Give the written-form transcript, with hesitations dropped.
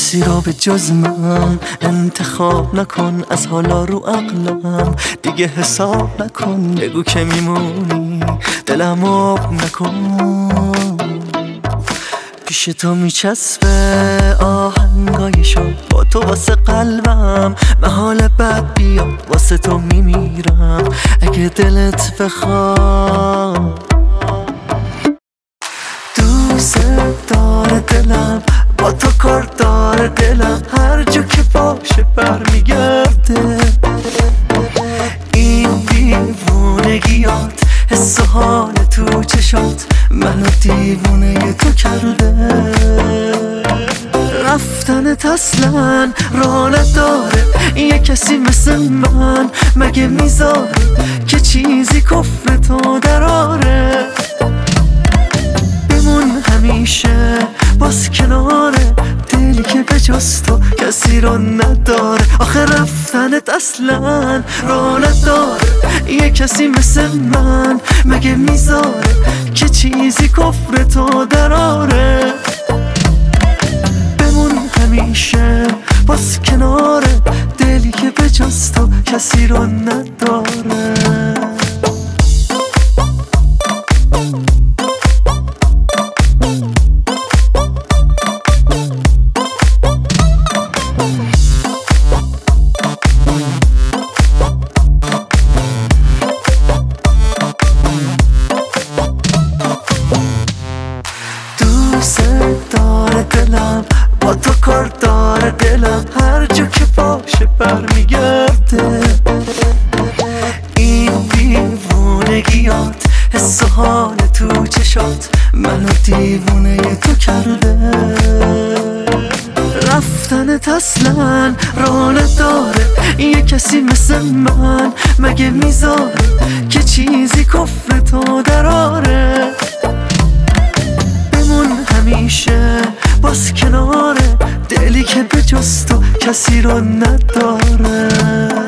کسی را به جز من انتخاب نکن، از حالا رو عقلم دیگه حساب نکن. بگو که میمونی دلم آب نکن. پیش تو میچسبه آهنگایشو، با تو واسه قلبم محال بد بیاد. واسه تو میمیرم اگه دلت بخواد. دوست داره دلم، با تو کار داره دلم، هر جا که باشه برمیگرده. این دیوونگیات، حس و حال تو چشات منو دیوونه تو کرده. رفتنت اصلا راه نداره، یه کسی مثل من مگه میذاره که چیزی کفر تو دراره. بمون همیشه باز کناره، دلی که به جز تو کسی رو نداره. آخه رفتنت اصلا راه نداره، یه کسی مثل من مگه میذاره که چیزی کفر تو دراره. بمون همیشه باز کناره، دلی که به جز تو کسی رو نداره. دوست داره دلم، با تو کار داره دلم، هر جا که باشه برمیگرده. این دیوونگیات، حس و حال تو چشات منو دیوونه تو کرده. رفتنت اصلا راه نداره، یه کسی مثل من مگه میذاره که چیزی کفر تو دراره. همیشه باز کناره، دلی که به جز تو کسی رو نداره.